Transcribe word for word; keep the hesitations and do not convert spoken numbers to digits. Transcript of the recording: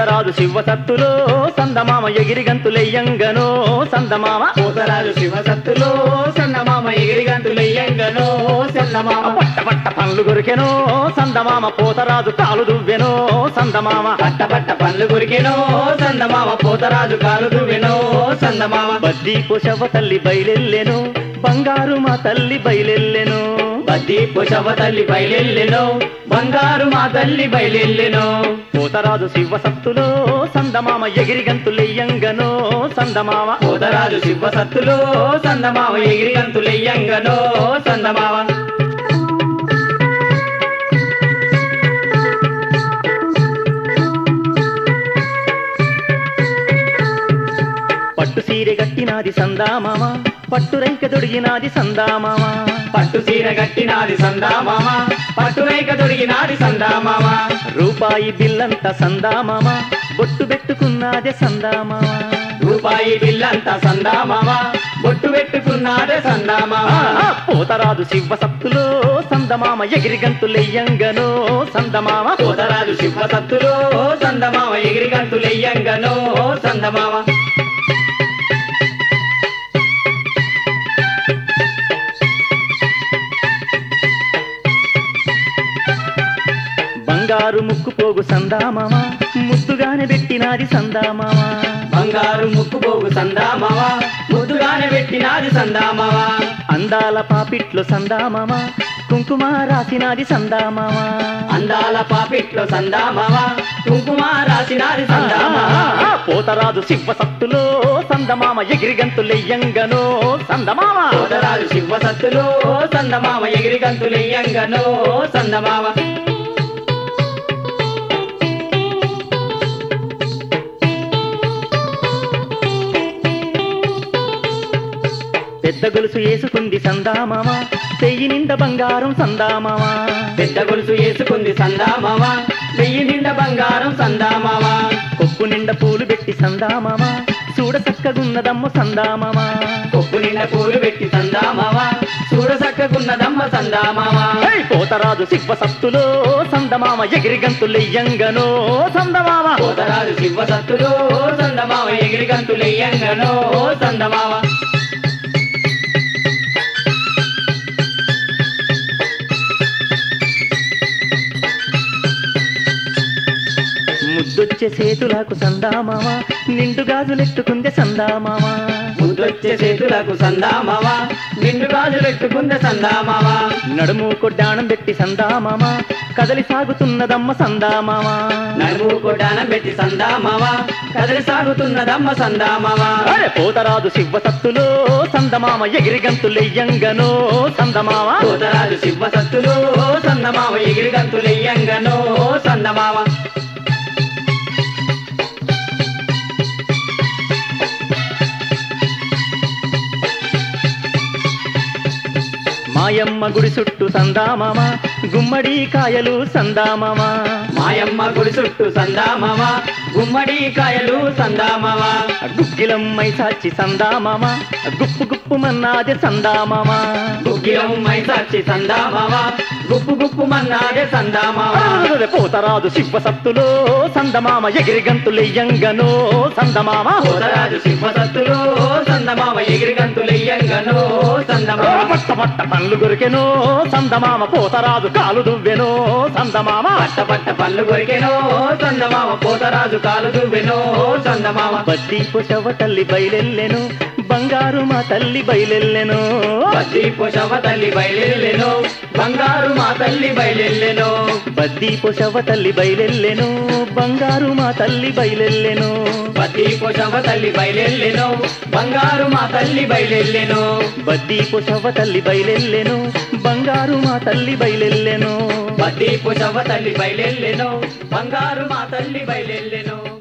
పోతరాజు శివసత్తులో సందమామ ఎగిరి గంతులెయ్యంగనో సందమామ పోతరాజు శివసత్తులో సందమామ ఎగిరి గంతులెయ్యంగనో సందమామ పట్ట పట్ట పండ్లు కొరికెనో సందమామ పోతరాజు కాలు దువ్వెనో సందమామ పట్ట పట్ట పండ్లు కొరికెనో సందమామ పోతరాజు కాలు దువ్వెనో సందమామ బద్దీ పొషవ తల్లి బయలెల్లెను బంగారు మా తల్లి బయలెల్లెను బద్దీ పొషవ తల్లి బయలెల్లెను బంగారు మా తల్లి బయలెల్లెను పోతరాజు శివసత్తులో సందమామ ఎగిరి గంతులెయ్యంగనో సందమామ పోతరాజు శివసత్తులో సందమామ ఎగిరి గంతులెయ్యంగనో సందమామ పట్టు సీరె గట్టినాది సందామామ పట్టు రైక దొడిగినాది సందామామ పట్టు సీర గట్టినాది సందామామ పట్టు రైక దొడిగినాది సందామామ రూపాయి బిల్లంత సందామామ బొట్టు పెట్టుకున్నాదే సందామామ రూపాయి బిల్లంతా సందామామ బొట్టు పెట్టుకున్నాదే సందామామ పోతరాజు శివసత్తులో సందమామ ఎగిరి గంతులెయ్యంగనో సందమామ పోతరాజు శివసత్తులో సందమామ ఎగిరి గంతులెయ్యంగనో సందమామ బంగారు ముక్కు పోగు సందామామ ముద్దుగానే పెట్టినాది సందామామ బంగారు ముక్కు పోగు సందామామ ముద్దుగానే పెట్టినాది సందామామ అందాల పాపిట్లో సందామామ కుంకుమ రాసినాది సందామామ అందాల పాపిట్లో సందామామ కుంకుమ రాసినాది సందామామ పోతరాజు శివసత్తులో సందమామ ఎగిరి గంతులెయ్యంగనో సందమామ పోతరాజు శివసత్తులో సందమామ ఎగిరి గంతులెయ్యంగనో సందమామ పెద్ద గొలుసు వేసుకుంది సందామామ చెయ్యి నిండా బంగారం సందామామ పెద్ద గొలుసు వేసుకుంది సందామామ వెయ్యి నిండా బంగారం సందామామ కొప్పు నిండా పూలు పెట్టి సందామామ చూడ చక్కగున్నదమ్మ సందామామ కొప్పు నిండా పూలు పెట్టి సందామామ చూడ చక్కగున్నదమ్మ సందామామ పోతరాజు శివసత్తులో సందమామ ఎగిరి గంతులెయ్యంగనో సందమామ పోతరాజు శివసత్తులో సందమామ ఎగిరి గంతులెయ్యంగనో సందమామ ముద్దొచ్చే చేతులకు సందామామ నిండు గాజులెట్టుకుందే సందామామ ముద్దొచ్చే చేతులకు సందామామ నిండు గాజులెట్టుకుందే సందామామ నడుము కొడ్డాణం పెట్టి సందామామ కదలి సాగుతున్నదమ్మ సందామామ నడుము కొడ్డాణం పెట్టి సందామామ కదలి సాగుతున్నదమ్మ సందామామ పోతరాజు శివసత్తులో సందమామ ఎగిరి గంతులెయ్యంగనో సందమామ పోతరాజు శివసత్తులో సందమామ ఎగిరి గంతులెయ్యంగనో సందమామ మాయమ్మ గుడి చుట్టూ సందామామ గుమ్మడి కాయలు సందామామ మాయమ్మ గుడి చుట్టూ సందామామ గుమ్మడి కాయలు సందామామ గుగ్గిలమ్మై సాచి సందామామ గుప్పు గుప్పు మన్నాదే సందామామ గుగ్గిలమ్మై సాచి సందామామ గుప్పు గుప్పు మన్నాదే సందామామ పోతరాజు శివసత్తులో సందమామ ఎగిరి గంతులెయ్యంగనో సందమామ పోతరాజు శివసత్తులో సందమామ ఎగిరి గంతులెయ్యంగనో సందమామ పట్ట పట్ట పండ్లు కొరికెనో సందమామ పోతరాజు కాలు దువ్వెనో సందమామ పట్ట పట్ట పళ్ళు కొరికెనో సందమామ పోతరాజు కాలు దువ్వెనో సందమామ బద్దీ పొషవ తల్లి బయలెల్లెను బంగారు మా తల్లి బయలెల్లెను బద్దీ పొషవ తల్లి బయలెల్లెను బంగారు మా తల్లి బయలెల్లెను బద్దీ పొషవ తల్లి బయలెల్లెను బంగారు మా తల్లి బయలెల్లెను బద్దీ పొషవ తల్లి బయలెల్లెను బంగారు మా తల్లి బయలెల్లెను బద్దీ పొషవ తల్లి బయలెల్లెను బంగారు మా తల్లి బయలెల్లెను బద్దీ పొషవ తల్లి బయలెల్లెను బంగారు మా తల్లి బయలెల్లెను